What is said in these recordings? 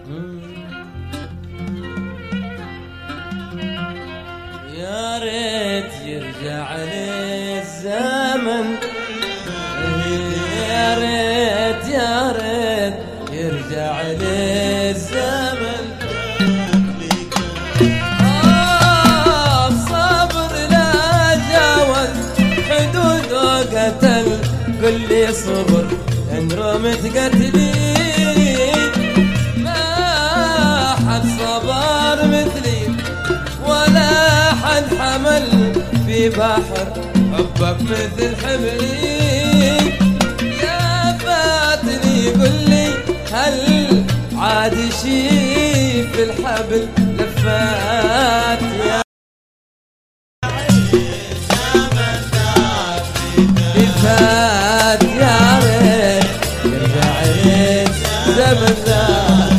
يا ريت يرجع لي الزمن، يا ريت يا ريت يرجع لي الزمن. الصبر لا جاوز حدود وقتل، قل لي صبر ان رمت قتلي. ما حد صبر مثلي ولا حد حمل في بحر حبك مثل حملي. يا فاتني قل لي هل عاد شي في الحبل لفات؟ يا فات يا ريت يرجع لي زمن ذاك.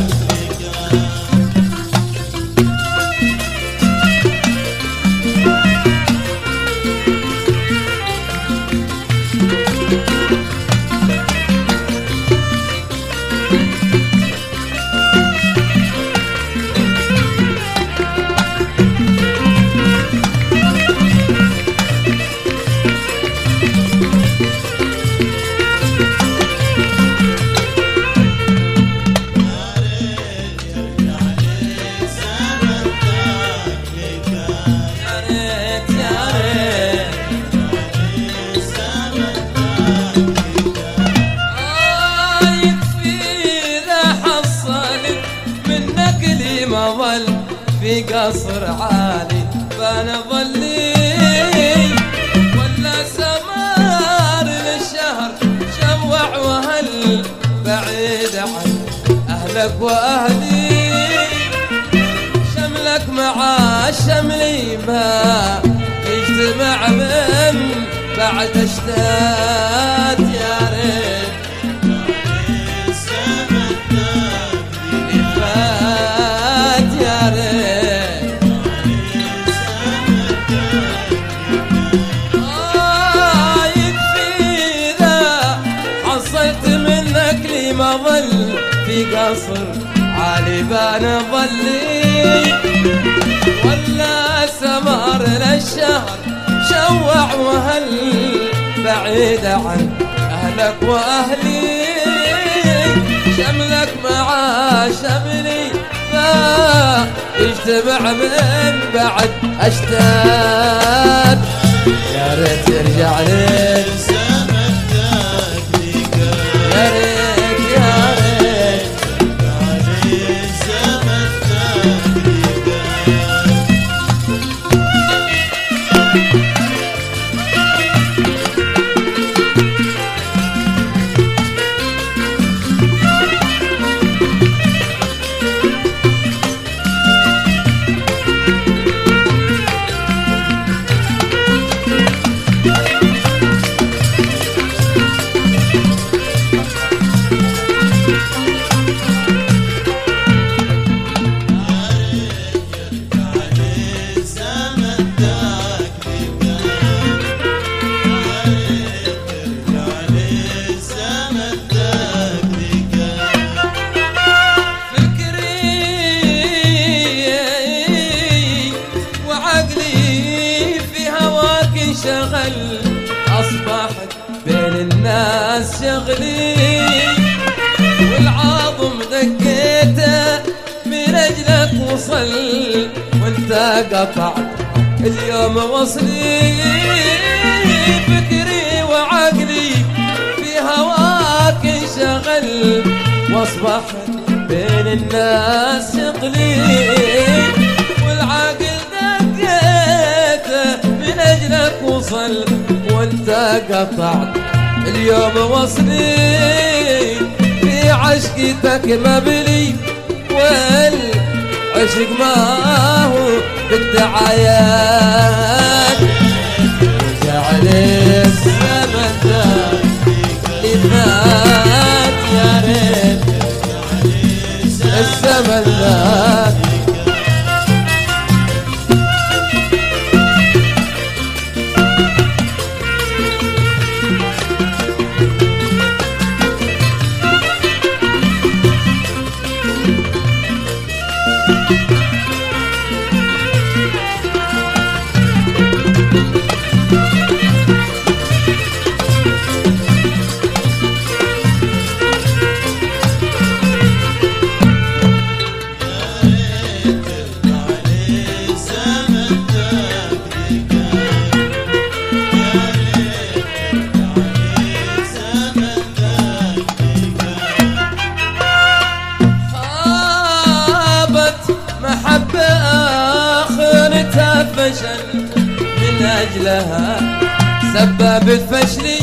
في قصر عالي فانا ظلي ولا سمار للشهر شوع وهل بعيد عن اهلك واهلي. شملك مع شملي ما يجتمع من بعد اشتات. يا ريت ما ظل في قصر عالي بان ظلي ولا سمر للشهر شوع وهل بعيد عن اهلك واهلي. شملك مع شملي ما يجتمع من بعد اشتات. يا ريت يرجع لي الزمن ذاك، يا ريت شغل أصبحت بين الناس شغلي والعظم دقيته من أجلك وصل وانت قطعت اليوم وصلي. فكري وعقلي في هواك انشغل واصبحت بين الناس شغلي والعقل دقيته من أجلك وصل وانت قطعت اليوم وصلي. في عشقتك مبلي والعشق ما هو بالدعايات. رجع لي الزمن ذاك اللي فات، يا ريت الزمن ذاك. فشل من أجلها سببت فشلي.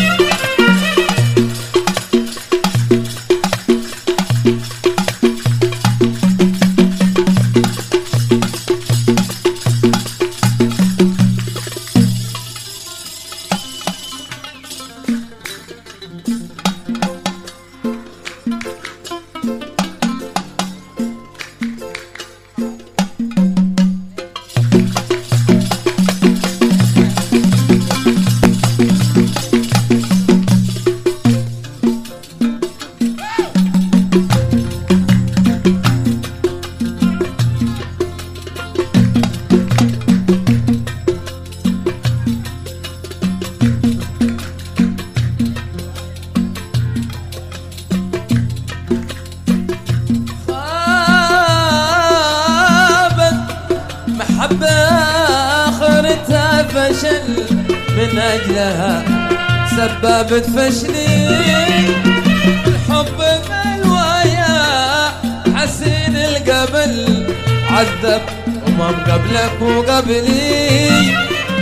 محبة آخرتها فشل من أجلها سببت فشلي. الحب بالويا حسين القبل عذب قبلك وقبلي.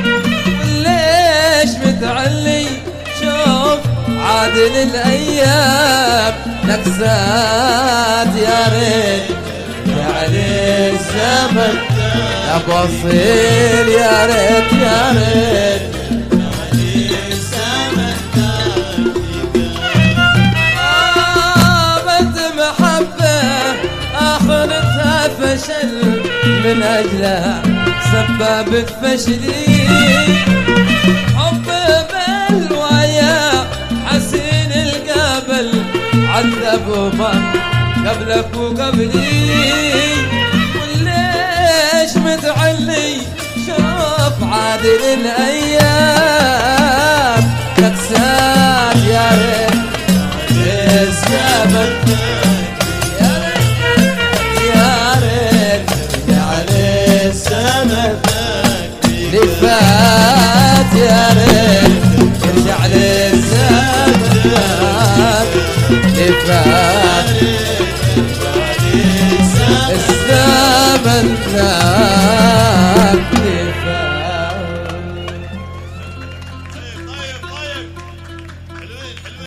ليش متعلي شوف عادل الأيام نكسات يا ريت يعني الزمن يا بصير يا ريت يا ريت آمت محبة آخرتها فشل من أجلها سببت فشلي. حب بالويا حسين القبل عذب وما قبلك وقبلي. وليش متعلي شوف عادل الأيام نكسات يا ريت الزمن يا ريت يعني الزمن اللي فات يا ريت يرجع للزمن اللي فات الزمن